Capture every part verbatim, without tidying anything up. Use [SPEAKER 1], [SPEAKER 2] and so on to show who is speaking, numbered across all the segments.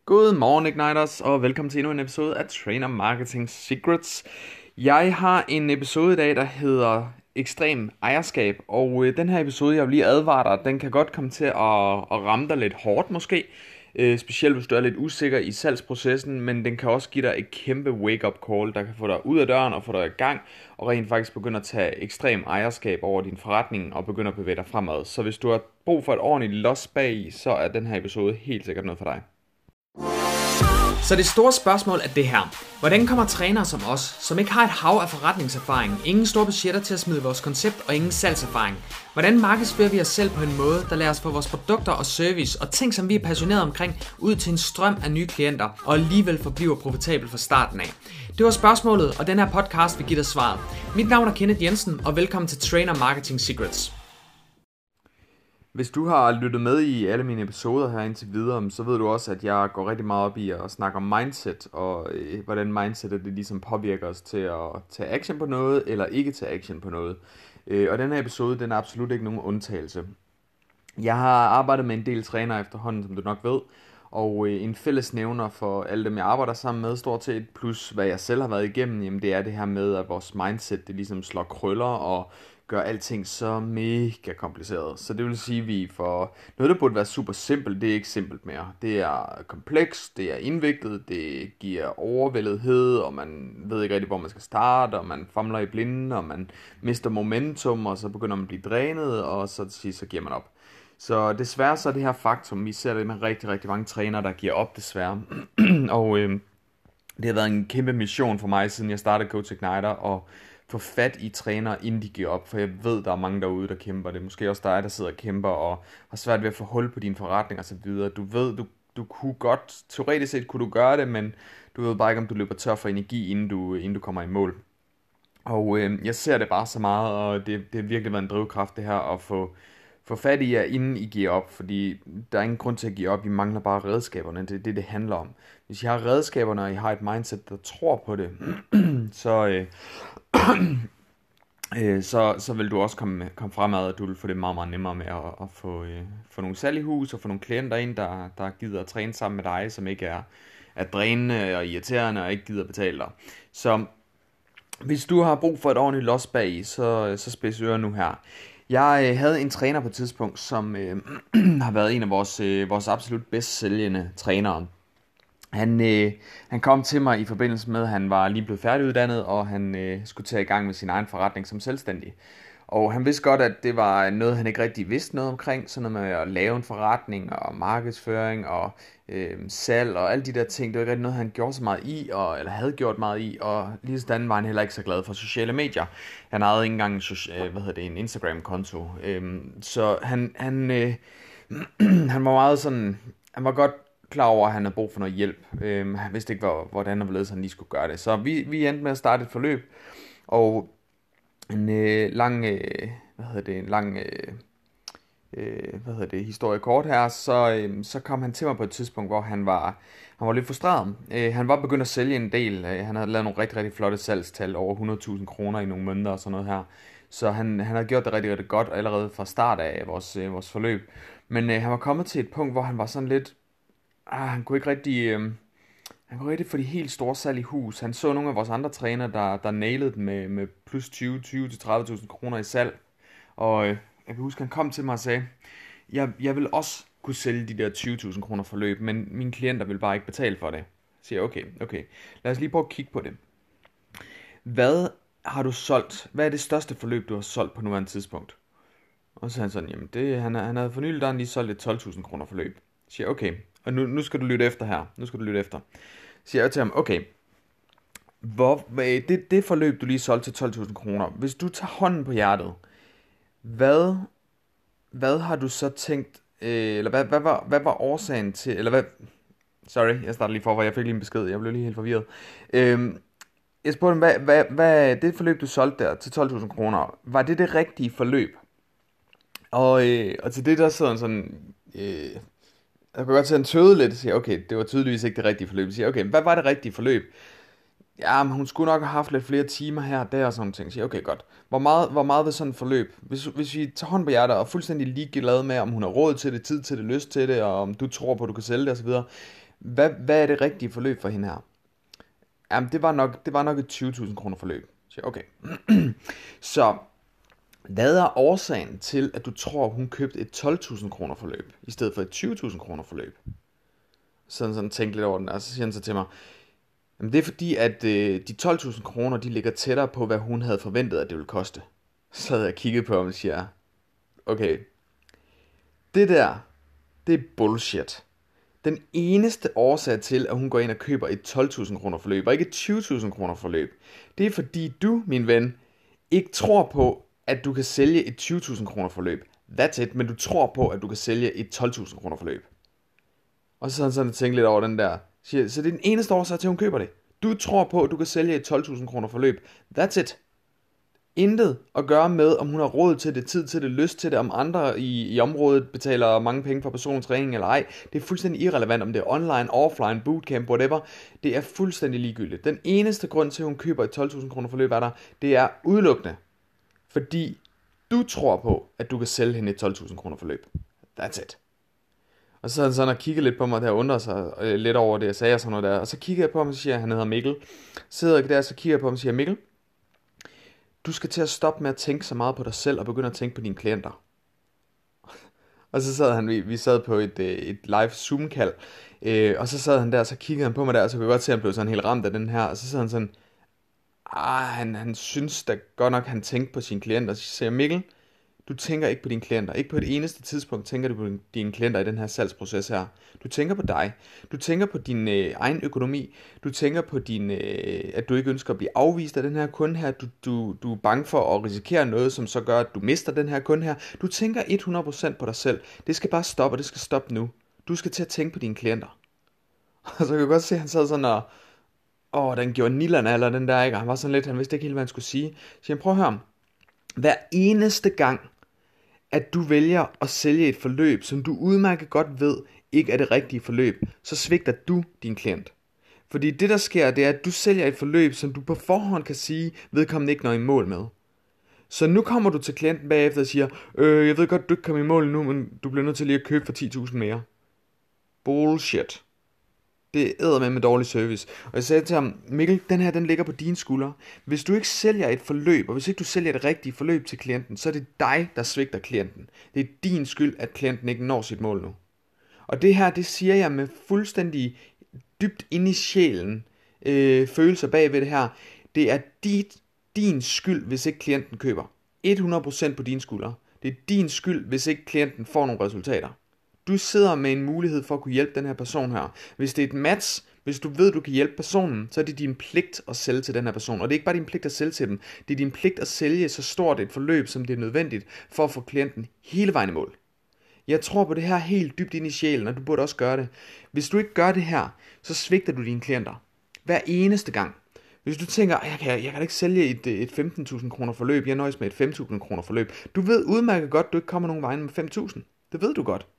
[SPEAKER 1] God morgen Igniters, og velkommen til endnu en episode af Trainer Marketing Secrets. Jeg har en episode i dag, der hedder Ekstrem Ejerskab, og øh, den her episode, jeg vil lige advare dig, den kan godt komme til at, at ramme dig lidt hårdt måske, øh, specielt hvis du er lidt usikker i salgsprocessen, men den kan også give dig et kæmpe wake-up call, der kan få dig ud af døren og få dig i gang, og rent faktisk begynde at tage ekstrem ejerskab over din forretning og begynde at bevæge dig fremad. Så hvis du har brug for et ordentligt los bag i, så er den her episode helt sikkert noget for dig.
[SPEAKER 2] Så det store spørgsmål er det her. Hvordan kommer trænere som os, som ikke har et hav af forretningserfaring, ingen store budgetter til at smide vores koncept og ingen salgserfaring, hvordan markedsfører vi os selv på en måde, der lader os få vores produkter og service og ting, som vi er passionerede omkring, ud til en strøm af nye klienter og alligevel forbliver profitabel fra starten af? Det var spørgsmålet, og den her podcast vil give dig svaret. Mit navn er Kenneth Jensen, og velkommen til Trainer Marketing Secrets.
[SPEAKER 1] Hvis du har lyttet med i alle mine episoder her indtil videre, så ved du også, at jeg går rigtig meget op i at snakke om mindset, og øh, hvordan mindsetet det ligesom påvirker os til at tage action på noget, eller ikke tage action på noget. Øh, og den her episode, den er absolut ikke nogen undtagelse. Jeg har arbejdet med en del trænere efterhånden, som du nok ved, og øh, en fælles nævner for alle dem, jeg arbejder sammen med, stort set, plus hvad jeg selv har været igennem, jamen det er det her med, at vores mindset, det ligesom slår krøller og gør alting så mega kompliceret. Så det vil sige, at vi får noget, der burde være super simpelt, det er ikke simpelt mere. Det er komplekst, det er indviklet, det giver overvældethed, og man ved ikke rigtig, hvor man skal starte, og man famler i blinde, og man mister momentum, og så begynder man at blive drænet, og så til sidst, så giver man op. Så desværre så er det her faktum, vi ser det med rigtig, rigtig mange trænere, der giver op desværre. og øh, det har været en kæmpe mission for mig, siden jeg startede Coach Igniter, og få fat i trænere, inden de giver op, for jeg ved, der er mange derude, der kæmper. Det er måske også dig, der sidder og kæmper, og har svært ved at få hul på din forretning og så videre. Du ved, du, du kunne godt, teoretisk set kunne du gøre det, men du ved bare ikke, om du løber tør for energi, inden du, inden du kommer i mål. Og øh, jeg ser det bare så meget, og det, det har virkelig været en drivkraft det her, at få, få fat i jer, inden I giver op, fordi der er ingen grund til at give op, I mangler bare redskaberne, det er det, det handler om. Hvis I har redskaberne, og I har et mindset, der tror på det, så... Øh, så, så vil du også komme, komme fremad, og du vil få det meget, meget nemmere med at, at få, øh, få nogle salg i hus, og få nogle klienter ind, der, der gider at træne sammen med dig, som ikke er, er drænende og irriterende, og ikke gider at betale dig. Så hvis du har brug for et ordentligt los bag, så, så spids ører nu her. Jeg øh, havde en træner på et tidspunkt, som øh, har været en af vores, øh, vores absolut bedst sælgende trænere. Han, øh, han kom til mig i forbindelse med, at han var lige blevet færdiguddannet, og han øh, skulle tage i gang med sin egen forretning som selvstændig. Og han vidste godt, at det var noget, han ikke rigtig vidste noget omkring, sådan noget med at lave en forretning, og markedsføring, og øh, salg, og alle de der ting. Det var ikke rigtig noget, han gjorde så meget i, og, eller havde gjort meget i, og lige sådan var han heller ikke så glad for sociale medier. Han havde ikke engang en, hvad hedder det, en Instagram-konto. Øh, så han, han, øh, han var meget sådan, han var godt klar over, at han havde brug for noget hjælp. Øhm, han vidste ikke, hvordan og hvorledes han lige skulle gøre det. Så vi, vi endte med at starte et forløb, og en øh, lang, øh, hvad hedder det, en lang, øh, øh, hvad hedder det, historie kort her, så, øh, så kom han til mig på et tidspunkt, hvor han var, han var lidt frustreret. Øh, han var begyndt at sælge en del. Øh, han havde lavet nogle rigtig, rigtig flotte salgstal, over hundrede tusind kroner i nogle måneder og sådan noget her. Så han, han havde gjort det rigtig, rigtig godt allerede fra start af vores, øh, vores forløb. Men øh, han var kommet til et punkt, hvor han var sådan lidt, Ah, han kunne ikke rigtig, øh, han kunne rigtig få de helt store salg i hus. Han så nogle af vores andre trænere, der, der nailede den med, med plus tyve til tredive tusind kroner i salg. Og øh, jeg kan huske, han kom til mig og sagde, jeg, jeg vil også kunne sælge de der tyve tusind kroner forløb, men mine klienter vil bare ikke betale for det. Så siger jeg, okay, okay, lad os lige prøve at kigge på det. Hvad har du solgt? Hvad er det største forløb, du har solgt på nuværende tidspunkt? Og så sagde han sådan, jamen det, han, han havde for nylig, der han lige solgt et tolv tusind kroner forløb. Så siger jeg, okay, og nu, nu skal du lytte efter her. Nu skal du lytte efter. Så siger jeg til ham, okay, hvor, det, det forløb, du lige solgte til tolv tusind kroner, hvis du tager hånden på hjertet, hvad, hvad har du så tænkt, øh, eller hvad, hvad, var, hvad var årsagen til, eller hvad, sorry, jeg starter lige for, jeg fik lige en besked, jeg blev lige helt forvirret. Øh, jeg spurgte ham, hvad, hvad, hvad det forløb, du solgte der til tolv tusind kroner, var det det rigtige forløb? Og, øh, og til det der sidder han sådan, øh, jeg kan godt se, at han tøvede lidt og siger, okay, det var tydeligvis ikke det rigtige forløb. Jeg siger, okay, hvad var det rigtige forløb? Ja, men hun skulle nok have haft lidt flere timer her og der og sådan nogle ting. Jeg siger, okay, godt. Hvor meget, hvor meget vil sådan et forløb? Hvis, hvis vi tager hånd på hjertet og fuldstændig ligeglade med, om hun har råd til det, tid til det, lyst til det, og om du tror på, at du kan sælge det osv. hvad, hvad er det rigtige forløb for hende her? Jamen, det var nok, det var nok et tyve tusind kroner forløb. Så okay. Så hvad er årsagen til, at du tror, hun købte et tolv tusind kroner forløb, i stedet for et tyve tusind kroner forløb? Sådan sådan tænk lidt over den, og så siger han så til mig, jamen det er fordi, at øh, de tolv tusind kroner, de ligger tættere på, hvad hun havde forventet, at det ville koste. Så havde jeg kigget på ham og siger, okay, det der, det er bullshit. Den eneste årsag til, at hun går ind og køber et tolv tusind kroner forløb, og ikke et tyve tusind kroner forløb, det er fordi du, min ven, ikke tror på, at du kan sælge et tyve tusind kroner forløb. That's it, men du tror på, at du kan sælge et tolv tusind kroner forløb. Og så har han sådan tænkt lidt over den der. Så det er den eneste årsag til, at hun køber det. Du tror på, at du kan sælge et tolv tusind kroner forløb. That's it. Intet at gøre med, om hun har råd til det, tid til det, lyst til det, om andre i, i området betaler mange penge for persontræning eller ej. Det er fuldstændig irrelevant, om det er online, offline, bootcamp, whatever. Det er fuldstændig ligegyldigt. Den eneste grund til, at hun køber et tolv tusind kroner forløb er der, det er udelukkende, fordi du tror på, at du kan sælge hende et tolv tusind kroner forløb. That's it. Og så havde han sådan og kigget lidt på mig der, og undrede sig øh, lidt over det, jeg sagde og sådan noget der. Og så kigger jeg på ham og siger, han hedder Mikkel. Så sidder jeg der, og så kigger jeg på ham og siger, Mikkel, du skal til at stoppe med at tænke så meget på dig selv, og begynde at tænke på dine klienter. Og så sad han, vi, vi sad på et, et live Zoom-kald, øh, og så sad han der, og så kiggede han på mig der, og så kunne jeg godt se, at han blev sådan helt ramt af den her, og så sad han sådan, ah, han, han synes da godt nok, han tænkte på sine klienter. Så siger jeg, Mikkel, du tænker ikke på dine klienter. Ikke på et eneste tidspunkt tænker du på dine klienter i den her salgsproces her. Du tænker på dig. Du tænker på din øh, egen økonomi. Du tænker på, din, øh, at du ikke ønsker at blive afvist af den her kunde her. Du, du, du er bange for at risikere noget, som så gør, at du mister den her kunde her. Du tænker hundrede procent på dig selv. Det skal bare stoppe, og det skal stoppe nu. Du skal til at tænke på dine klienter. Og så kan jeg godt se, at han sad sådan og, åh, den gjorde nillerne, eller den der, ikke? Han var sådan lidt, han vidste ikke helt, hvad han skulle sige. Så jeg prøv at høre, hver eneste gang, at du vælger at sælge et forløb, som du udmærket godt ved, ikke er det rigtige forløb, så svigter du din klient. Fordi det der sker, det er, at du sælger et forløb, som du på forhånd kan sige, vedkommende ikke når i mål med. Så nu kommer du til klienten bagefter og siger, øh, jeg ved godt, du ikke kommer i mål nu, men du bliver nødt til lige at købe for ti tusind mere. Bullshit. Det æder med med dårlig service. Og jeg sagde til ham, Mikkel, den her, den ligger på dine skuldre. Hvis du ikke sælger et forløb, og hvis ikke du sælger et rigtigt forløb til klienten, så er det dig, der svigter klienten. Det er din skyld, at klienten ikke når sit mål nu. Og det her, det siger jeg med fuldstændig dybt inde i sjælen, øh, følelser bag ved det her. Det er dit, din skyld, hvis ikke klienten køber. hundrede procent på dine skuldre. Det er din skyld, hvis ikke klienten får nogle resultater. Du sidder med en mulighed for at kunne hjælpe den her person her. Hvis det er et match, hvis du ved, du kan hjælpe personen, så er det din pligt at sælge til den her person. Og det er ikke bare din pligt at sælge til dem. Det er din pligt at sælge så stort et forløb, som det er nødvendigt, for at få klienten hele vejen i mål. Jeg tror på det her helt dybt ind i sjælen, og du burde også gøre det. Hvis du ikke gør det her, så svigter du dine klienter. Hver eneste gang. Hvis du tænker, jeg kan, jeg kan ikke sælge et, et femten tusind kroner forløb, jeg nøjes med et fem tusind kroner forløb. Du ved udmærket godt, du ikke kommer nogen vejen med fem tusind. Det ved du godt.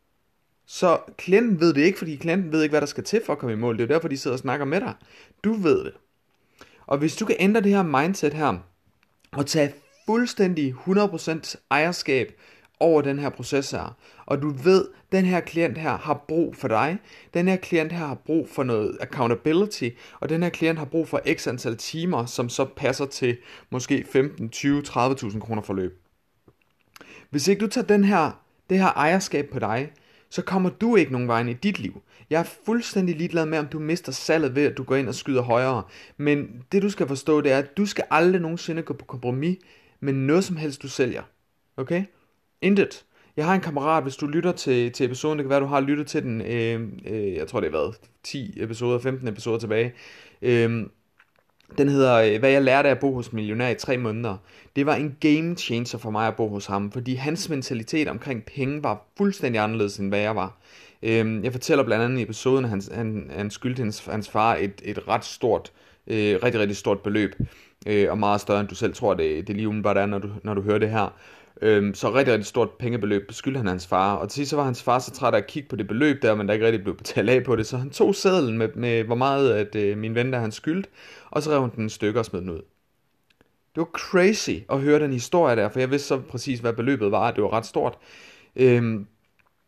[SPEAKER 1] Så klienten ved det ikke, fordi klienten ved ikke, hvad der skal til for at komme i mål. Det er derfor, de sidder og snakker med dig. Du ved det. Og hvis du kan ændre det her mindset her, og tage fuldstændig hundrede procent ejerskab over den her proces her, og du ved, den her klient her har brug for dig, den her klient her har brug for noget accountability, og den her klient har brug for x antal timer, som så passer til måske femten, tyve, tredive tusind kroner forløb. Hvis ikke du tager den her, det her ejerskab på dig, så kommer du ikke nogen vejen i dit liv. Jeg er fuldstændig ligeglad med, om du mister salget ved, at du går ind og skyder højere. Men det du skal forstå, det er, at du skal aldrig nogensinde gå på kompromis med noget som helst, du sælger. Okay? Intet. Jeg har en kammerat, hvis du lytter til, til episoden, det kan være, du har lyttet til den, øh, øh, jeg tror det har været ti episoder, femten episoder tilbage. Øh, Den hedder, hvad jeg lærte af at bo hos millionær i tre måneder. Det var en game changer for mig at bo hos ham, fordi hans mentalitet omkring penge var fuldstændig anderledes, end hvad jeg var. Jeg fortæller blandt andet i episoden, at han, han, han skyldte hans, hans far et, et ret stort, øh, rigtig, rigtig stort beløb, øh, og meget større, end du selv tror, det, det lige umiddelbart er, når du, når du hører det her. Så rigtig, rigtig stort pengebeløb skyldte han hans far, og til sidst så var hans far så træt af at kigge på det beløb der, men der ikke rigtig blev betalt af på det, så han tog sedlen med, med hvor meget at øh, min ven der han skyldte, og så rev han den i stykker og smed den ud. Det var crazy at høre den historie der, for jeg vidste så præcis hvad beløbet var, det var ret stort. Øhm,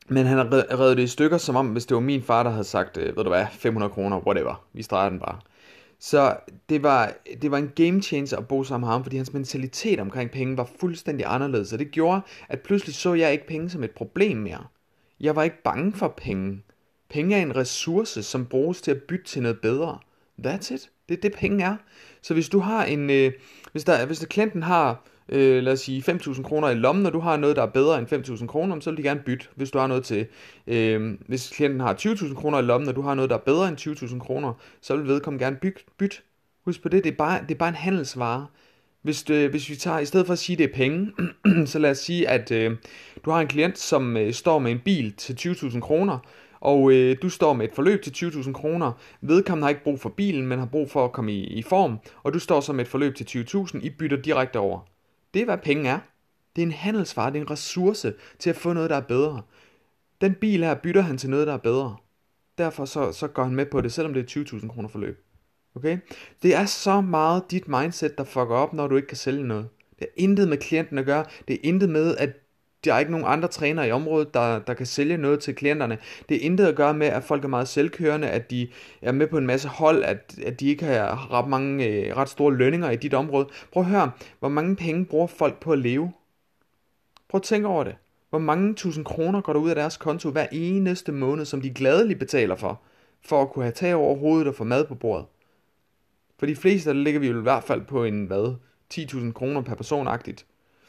[SPEAKER 1] Men han har red- revet det i stykker, som om, hvis det var min far, der havde sagt, øh, ved du hvad, fem hundrede kroner, whatever, vi streger den bare. Så det var, det var en game changer at bo sammen med ham, fordi hans mentalitet omkring penge var fuldstændig anderledes. Og det gjorde, at pludselig så jeg ikke penge som et problem mere. Jeg var ikke bange for penge. Penge er en ressource, som bruges til at bytte til noget bedre. That's it. Det er det, penge er. Så hvis du har en, øh, hvis der, hvis der klienten har, øh, lad os sige, fem tusind kroner i lommen, og du har noget, der er bedre end fem tusind kroner, så vil de gerne bytte, hvis du har noget til, øh, hvis klienten har tyve tusind kroner i lommen, og du har noget, der er bedre end tyve tusind kroner, så vil vedkommende gerne bytte. Byt. Husk på det, det er bare, det er bare en handelsvare. Hvis, det, hvis vi tager, i stedet for at sige, at det er penge, så lad os sige, at øh, du har en klient, som øh, står med en bil til tyve tusind kroner, og øh, du står med et forløb til tyve tusind kroner. Vedkommende har ikke brug for bilen, men har brug for at komme i, i form, og du står så med et forløb til tyve tusind, I bytter direkte over. Det er, hvad penge er. Det er en handelsvare, det er en ressource til at få noget, der er bedre. Den bil her bytter han til noget, der er bedre. Derfor så, så går han med på det, selvom det er tyve tusind kroner forløb. Okay? Det er så meget dit mindset, der fucker op, når du ikke kan sælge noget. Det er intet med klienten at gøre. Det er intet med, at der er ikke nogen andre trænere i området, der, der kan sælge noget til klienterne. Det er intet at gøre med, at folk er meget selvkørende, at de er med på en masse hold, at, at de ikke har ret, mange, øh, ret store lønninger i dit område. Prøv at høre, hvor mange penge bruger folk på at leve? Prøv at tænke over det. Hvor mange tusind kroner går der ud af deres konto hver eneste måned, som de gladeligt betaler for, for at kunne have tag over hovedet og få mad på bordet? For de fleste, der ligger vi jo i hvert fald på en, hvad, ti tusind kroner per personagtigt.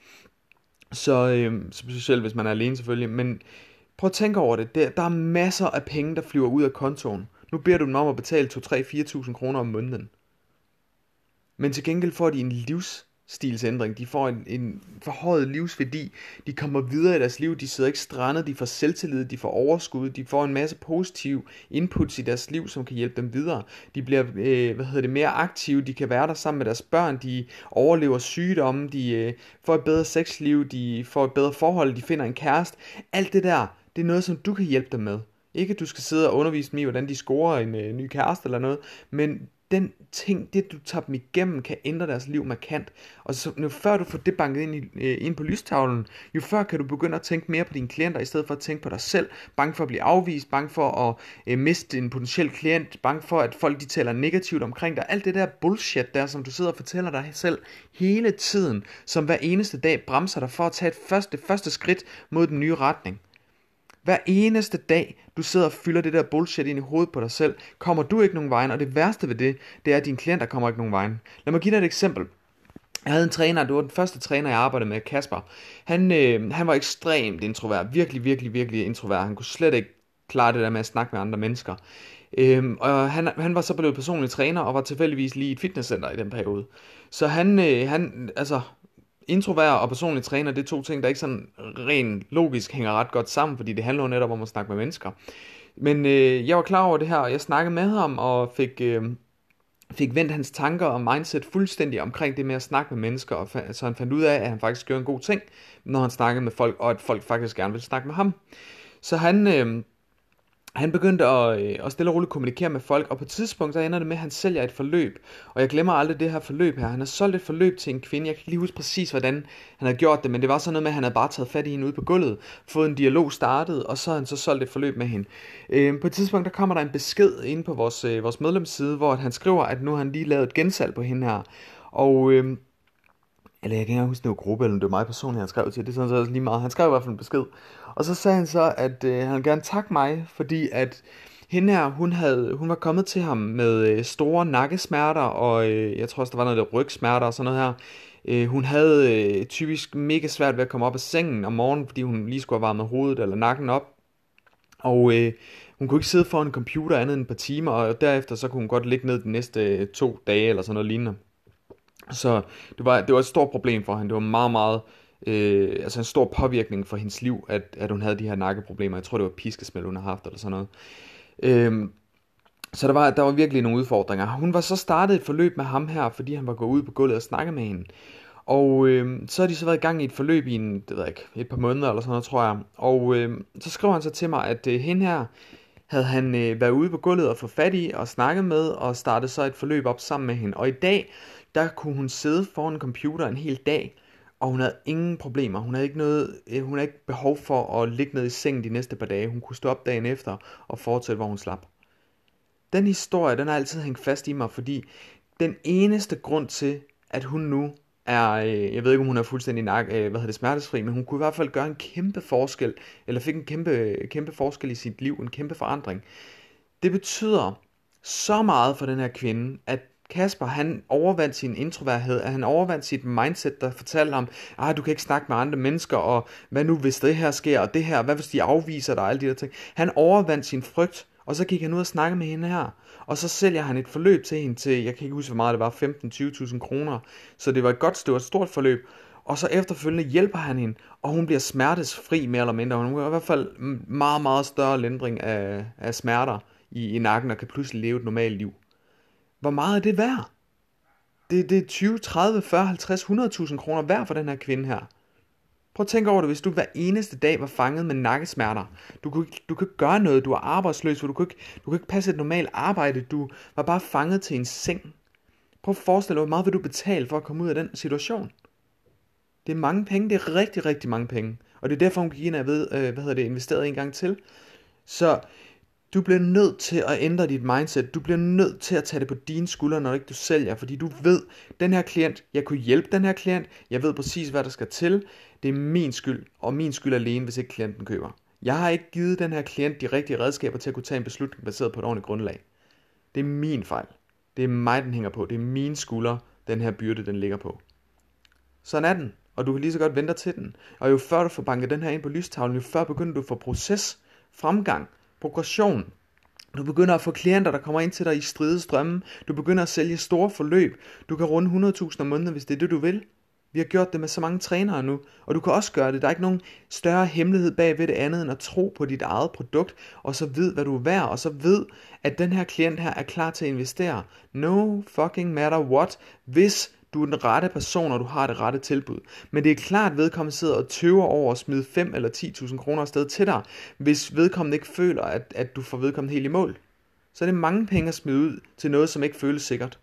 [SPEAKER 1] Så øh, specielt hvis man er alene selvfølgelig. Men prøv at tænke over det. Der, der er masser af penge, der flyver ud af kontoen. Nu beder du dem om at betale to, tre, fire tusind kroner om måneden. Men til gengæld får de en livsstilsændring. De får en, en forhøjet livsværdi. De kommer videre i deres liv. De sidder ikke strandet. De får selvtillid. De får overskud. De får en masse positive inputs i deres liv, som kan hjælpe dem videre. De bliver øh, hvad hedder det, mere aktive. De kan være der sammen med deres børn. De overlever sygdomme. De øh, får et bedre sexliv. De får et bedre forhold. De finder en kæreste. Alt det der, det er noget, som du kan hjælpe dem med. Ikke at du skal sidde og undervise dem i, hvordan de scorer en øh, ny kæreste eller noget, men den ting, det du tager dem igennem, kan ændre deres liv markant. Og så, jo før du får det banket ind, i, øh, ind på lystavlen, jo før kan du begynde at tænke mere på dine klienter, i stedet for at tænke på dig selv. Bange for at blive afvist, bange for at øh, miste en potentiel klient, bange for at folk de taler negativt omkring dig. Alt det der bullshit der, som du sidder og fortæller dig selv hele tiden, som hver eneste dag bremser dig for at tage et første, første skridt mod den nye retning. Hver eneste dag, du sidder og fylder det der bullshit ind i hovedet på dig selv, kommer du ikke nogen vejen, og det værste ved det, det er, at dine klienter kommer ikke nogen vejen. Lad mig give dig et eksempel. Jeg havde en træner, det var den første træner, jeg arbejdede med, Kasper. Han, øh, han var ekstremt introvert, virkelig, virkelig, virkelig introvert. Han kunne slet ikke klare det der med at snakke med andre mennesker. Øhm, og han, han var så blevet personlig træner, og var tilfældigvis lige i et fitnesscenter i den periode. Så han, øh, han altså... introvert og personlig træner, det er to ting, der ikke sådan rent logisk hænger ret godt sammen, fordi det handler jo netop om at snakke med mennesker. Men øh, jeg var klar over det her, og jeg snakkede med ham og fik, øh, fik vendt hans tanker og mindset fuldstændig omkring det med at snakke med mennesker, og fa- så han fandt ud af, at han faktisk gjorde en god ting, når han snakkede med folk, og at folk faktisk gerne ville snakke med ham. Så han... Øh, Han begyndte at, øh, at stille og roligt kommunikere med folk, og på et tidspunkt så ender det med, at han sælger et forløb. Og jeg glemmer aldrig det her forløb her. Han har solgt et forløb til en kvinde. Jeg kan ikke lige huske præcis, hvordan han havde gjort det, men det var sådan noget med, at han havde bare taget fat i hende ude på gulvet, fået en dialog startet, og så havde han så solgt et forløb med hende. Øh, på et tidspunkt der kommer der en besked inde på vores, øh, vores medlemsside, hvor han skriver, at nu har han lige lavet et gensalg på hende her. Og... Øh, eller jeg kan ikke huske, det var gruppe, eller det var mig personligt, han skrev til. Det er sådan så lige meget. Han skrev i hvert fald en besked. Og så sagde han så, at øh, han ville gerne takke mig, fordi at hende her, hun, havde, hun var kommet til ham med øh, store nakkesmerter, og øh, jeg tror også, der var noget der rygsmerter og sådan noget her. Øh, hun havde øh, typisk mega svært ved at komme op af sengen om morgenen, fordi hun lige skulle have varmet hovedet eller nakken op. Og øh, hun kunne ikke sidde foran en computer andet end et par timer, og derefter så kunne hun godt ligge ned de næste øh, to dage eller sådan noget lignende. Så det var, det var et stort problem for hende. Det var meget, meget, øh, altså en stor påvirkning for hendes liv, at, at hun havde de her nakkeproblemer. Jeg tror, det var piskesmæld, hun har haft, eller sådan noget. Øh, så der var, der var virkelig nogle udfordringer. Hun var så startet et forløb med ham her, fordi han var gået ud på gulvet og snakket med hende. Og øh, så har de så været i gang i et forløb i en, det ved jeg ikke, et par måneder eller sådan noget, tror jeg. Og øh, så skrev han så til mig, at øh, hende her havde han øh, været ude på gulvet og få fat i og snakket med, og startede så et forløb op sammen med hende. Og i dag, der kunne hun sidde foran en computer en hel dag, Og hun havde ingen problemer. Hun havde ikke noget, hun havde ikke behov for at ligge ned i sengen de næste par dage. Hun kunne stå op dagen efter og fortsætte, hvor hun slap. Den historie, den har altid hængt fast i mig, fordi den eneste grund til, at hun nu er, jeg ved ikke om hun er fuldstændig nak, hvad hedder det, smertesfri, men hun kunne i hvert fald gøre en kæmpe forskel, eller fik en kæmpe, kæmpe forskel i sit liv, en kæmpe forandring. Det betyder så meget for den her kvinde, at Kasper, han overvandt sin introverthed, at han overvandt sit mindset, der fortalte ham, ah, du kan ikke snakke med andre mennesker, og hvad nu hvis det her sker, og det her, hvad hvis de afviser dig, og alle de der ting. Han overvandt sin frygt, og så gik han ud og snakke med hende her, og så sælger han et forløb til hende til, jeg kan ikke huske hvor meget det var, femten til tyve tusind kroner, så det var et godt, det var et stort forløb, og så efterfølgende hjælper han hende, og hun bliver smertesfri mere eller mindre, hun har i hvert fald meget, meget større lindring af, af smerter i, i nakken, og kan pludselig leve et normalt liv. Hvor meget er det værd? Det, det er tyve, tredive, fyrre, halvtreds, hundrede tusind kroner værd for den her kvinde her. Prøv at tænke over det, hvis du hver eneste dag var fanget med nakkesmerter. Du kunne, du kunne ikke gøre noget, du er arbejdsløs, du kunne, ikke, du kunne ikke passe et normalt arbejde, du var bare fanget til en seng. Prøv at forestille dig, hvor meget vil du betale for at komme ud af den situation? Det er mange penge, det er rigtig, rigtig mange penge. Og det er derfor, hun gik ind og ved, øh, hvad hedder det, investeret en gang til. Så du bliver nødt til at ændre dit mindset. Du bliver nødt til at tage det på dine skuldre, når ikke du sælger. Fordi du ved, den her klient, jeg kunne hjælpe den her klient. Jeg ved præcis, hvad der skal til. Det er min skyld, og min skyld alene, hvis ikke klienten køber. Jeg har ikke givet den her klient de rigtige redskaber til at kunne tage en beslutning baseret på et ordentligt grundlag. Det er min fejl. Det er mig, den hænger på. Det er mine skuldre, den her byrde, den ligger på. Sådan er den, og du kan lige så godt vente til den. Og jo før du får banket den her ind på lystavlen, jo før begynder du at få proces, fremgang, progression. Du begynder at få klienter, der kommer ind til dig i stridestrømme. Du begynder at sælge store forløb. Du kan runde hundrede tusind om måneden, hvis det er det, du vil. Vi har gjort det med så mange trænere nu, og du kan også gøre det. Der er ikke nogen større hemmelighed bag ved det andet, end at tro på dit eget produkt, og så ved, hvad du er værd, og så ved, at den her klient her er klar til at investere. No fucking matter what, hvis du er den rette person, og du har det rette tilbud. Men det er klart, at vedkommende sidder og tøver over at smide fem eller ti tusind kroner afsted til dig, hvis vedkommende ikke føler, at, at du får vedkommende helt i mål. Så er det mange penge at smide ud til noget, som ikke føles sikkert.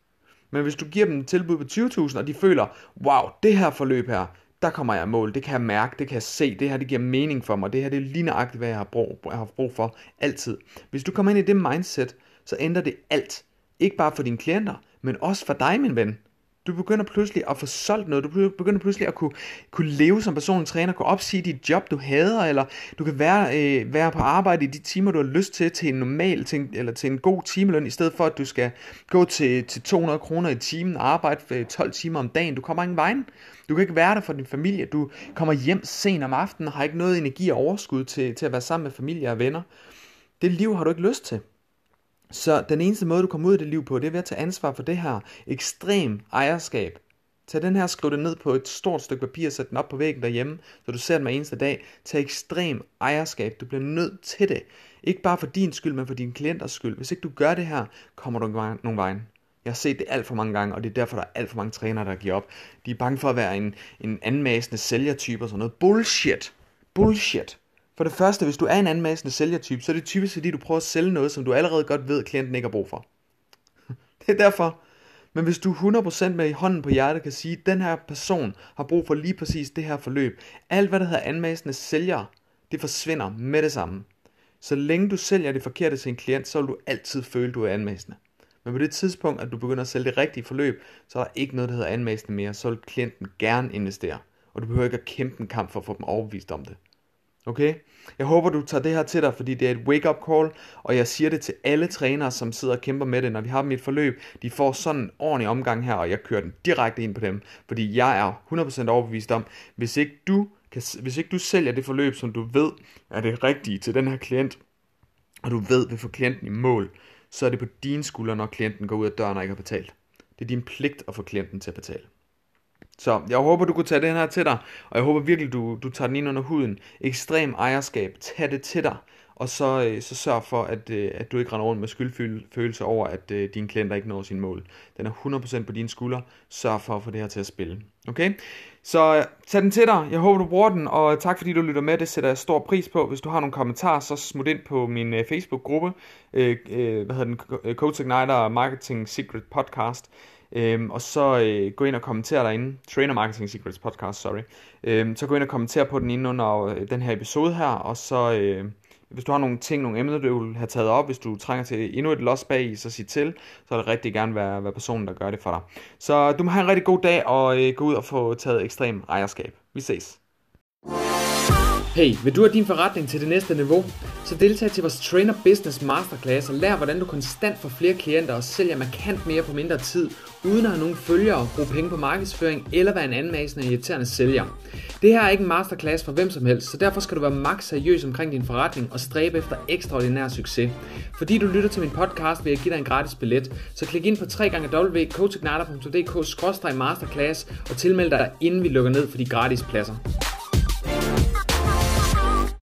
[SPEAKER 1] Men hvis du giver dem et tilbud på tyve tusind, og de føler, wow, det her forløb her, der kommer jeg i mål, det kan jeg mærke, det kan jeg se, det her det giver mening for mig, det her det er lige nøjagtigt, hvad jeg har brug, jeg har brug for altid. Hvis du kommer ind i det mindset, så ændrer det alt. Ikke bare for dine klienter, men også for dig, min ven. Du begynder pludselig at få solgt noget, du begynder pludselig at kunne, kunne leve som personlig træner, kunne opsige dit job, du hader, eller du kan være, øh, være på arbejde i de timer, du har lyst til, til en normal, til en, eller til en god timeløn, i stedet for at du skal gå til, til to hundrede kroner i timen, og arbejde tolv timer om dagen. Du kommer ingen vejen. Du kan ikke være der for din familie. Du kommer hjem sent om aftenen, og har ikke noget energi og overskud til, til at være sammen med familie og venner. Det liv har du ikke lyst til. Så den eneste måde, du kommer ud af det liv på, det er ved at tage ansvar for det her ekstrem ejerskab. Tag den her, skriv det ned på et stort stykke papir og sæt den op på væggen derhjemme, så du ser den hver eneste dag. Tag ekstrem ejerskab. Du bliver nødt til det. Ikke bare for din skyld, men for dine klienters skyld. Hvis ikke du gør det her, kommer du nogen vejen. Jeg har set det alt for mange gange, og det er derfor, der er alt for mange trænere, der giver op. De er bange for at være en, en anmasende sælgertype og sådan noget. Bullshit. Bullshit. For det første, hvis du er en anmassende sælgertype, så er det typisk fordi, du prøver at sælge noget, som du allerede godt ved, at klienten ikke har brug for. Det er derfor. Men hvis du hundrede procent med i hånden på hjertet kan sige, at den her person har brug for lige præcis det her forløb, alt hvad der hedder anmassende sælgere, det forsvinder med det samme. Så længe du sælger det forkerte til en klient, så vil du altid føle, at du er anmassende. Men på det tidspunkt, at du begynder at sælge det rigtige forløb, så er der ikke noget, der hedder anmassende mere. Så vil klienten gerne investere. Og du behøver ikke at kæmpe en kamp for at få dem overbevist om det. Okay? Jeg håber, du tager det her til dig, fordi det er et wake-up call, og jeg siger det til alle trænere, som sidder og kæmper med det. Når vi har dem i et forløb, de får sådan en ordentlig omgang her, og jeg kører den direkte ind på dem, fordi jeg er hundrede procent overbevist om, hvis ikke du, kan, hvis ikke du sælger det forløb, som du ved er det rigtige til den her klient, og du ved vil få klienten i mål, så er det på dine skuldre, når klienten går ud af døren og ikke har betalt. Det er din pligt at få klienten til at betale. Så jeg håber, du kunne tage den her til dig, og jeg håber virkelig, du, du tager den ind under huden. Ekstrem ejerskab, tag det til dig, og så, så sørg for, at, at du ikke render rundt med skyldfølelse over, at uh, dine klienter ikke når sine mål. Den er hundrede procent på dine skuldre. Sørg for at få det her til at spille. Okay? Så tag den til dig. Jeg håber, du bruger den, og tak fordi du lytter med. Det sætter jeg stor pris på. Hvis du har nogle kommentarer, så smut ind på min uh, Facebook-gruppe. Uh, uh, hvad hedder den? Coach Igniter Marketing Secret Podcast. Øhm, og så øh, gå ind og kommentere derinde. Trainer Marketing Secrets podcast, sorry. Øhm, så gå ind og kommentere på den inde under øh, den her episode her, og så øh, hvis du har nogle ting, nogle emner, du vil have taget op, hvis du trænger til endnu et loss bag i, så sig til, så vil det rigtig gerne være, være personen, der gør det for dig. Så du må have en rigtig god dag, og øh, gå ud og få taget ekstrem ejerskab. Vi ses.
[SPEAKER 2] Hey, vil du have din forretning til det næste niveau? Så deltag til vores Trainer Business Masterclass og lær, hvordan du konstant får flere klienter og sælger markant mere på mindre tid, uden at have nogen følgere, bruge penge på markedsføring eller være en anmasende og irriterende sælger. Det her er ikke en masterclass for hvem som helst, så derfor skal du være maks seriøs omkring din forretning og stræbe efter ekstraordinær succes. Fordi du lytter til min podcast, vil jeg give dig en gratis billet, så klik ind på w w w punktum coach igniter punktum d k skråstreg masterclass og tilmeld dig, inden vi lukker ned for de gratis pladser.